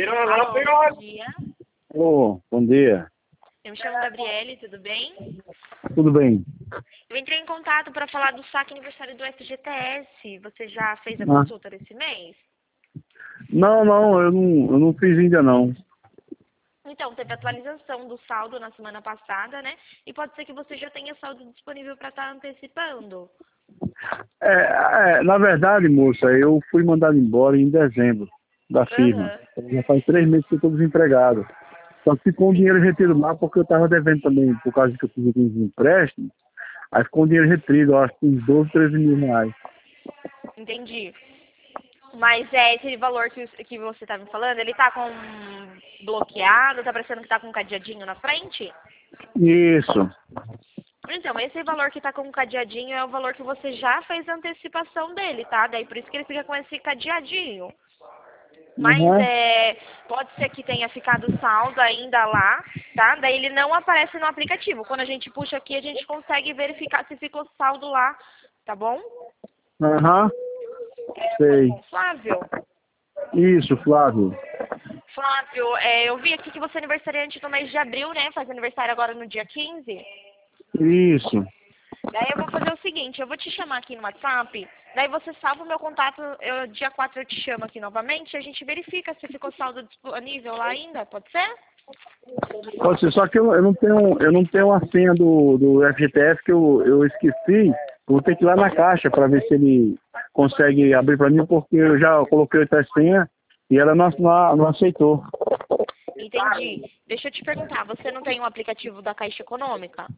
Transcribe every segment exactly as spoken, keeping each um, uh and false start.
Alô, bom dia. Ô, bom dia. Eu me chamo Gabriele, tudo bem? Tudo bem? Eu entrei em contato para falar do saque aniversário do F G T S. Você já fez a Ah. consulta desse mês? Não, não, eu não, eu não fiz ainda não. Então, teve atualização do saldo na semana passada, né? E pode ser que você já tenha saldo disponível para estar antecipando. É, é, na verdade, moça, eu fui mandado embora em dezembro da firma. Aham. Já faz três meses que eu estou desempregado. Só que ficou um dinheiro retido lá porque eu estava devendo também, por causa que eu fiz alguns empréstimos. Aí ficou um dinheiro retido, eu acho que uns doze, treze mil reais. Entendi. Mas é esse valor que, que você tá me falando, ele tá com bloqueado, tá parecendo que tá com um cadeadinho na frente? Isso. Então, esse valor que tá com um cadeadinho é o valor que você já fez a antecipação dele, tá? Daí por isso que ele fica com esse cadeadinho. Mas Uhum. é, pode ser que tenha ficado saldo ainda lá, tá? Daí ele não aparece no aplicativo. Quando a gente puxa aqui, a gente consegue verificar se ficou saldo lá, tá bom? Aham. É, falo Sei. com o Flávio. Isso, Flávio. Flávio, é, eu vi aqui que você é aniversariante no mês de abril, né? Faz aniversário agora no dia quinze. Isso. Daí eu vou fazer o seguinte, eu vou te chamar aqui no WhatsApp, daí você salva o meu contato, eu, dia quatro eu te chamo aqui novamente, a gente verifica se ficou saldo disponível lá ainda, pode ser? Pode ser, só que eu, eu não tenho, eu não tenho a senha do, do F G T S que eu, eu esqueci. Eu vou ter que ir lá na caixa para ver se ele consegue abrir para mim, porque eu já coloquei outra senha e ela não, não, não aceitou. Entendi. Deixa eu te perguntar, você não tem um aplicativo da Caixa Econômica?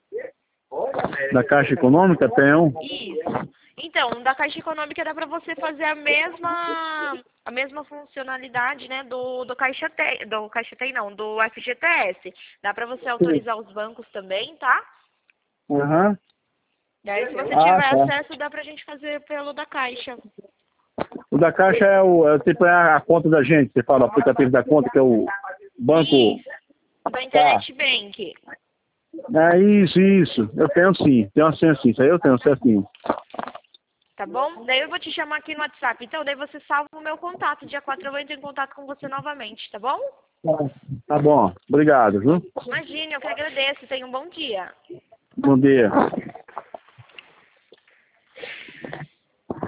Da Caixa Econômica tenho. Isso. Então, da Caixa Econômica dá para você fazer a mesma a mesma funcionalidade, né, do do Caixa Tem, do Caixa Tem não, do F G T S. Dá para você autorizar os bancos também, tá? Aham. Daí, se você Ah, tiver tá. acesso, dá pra gente fazer pelo da Caixa. O da Caixa é o é, tipo é a conta da gente, você fala o aplicativo da conta, que é o banco. Isso, da Tá. Internet Bank. É isso, isso. Eu tenho sim, tenho uma senha sim, isso aí eu tenho certinho. Tá bom? Daí eu vou te chamar aqui no WhatsApp. Então, daí você salva o meu contato. Dia quatro eu vou entrar em contato com você novamente, tá bom? Tá bom, obrigado, viu? Imagine, eu que agradeço. Tenha um bom dia. Bom dia.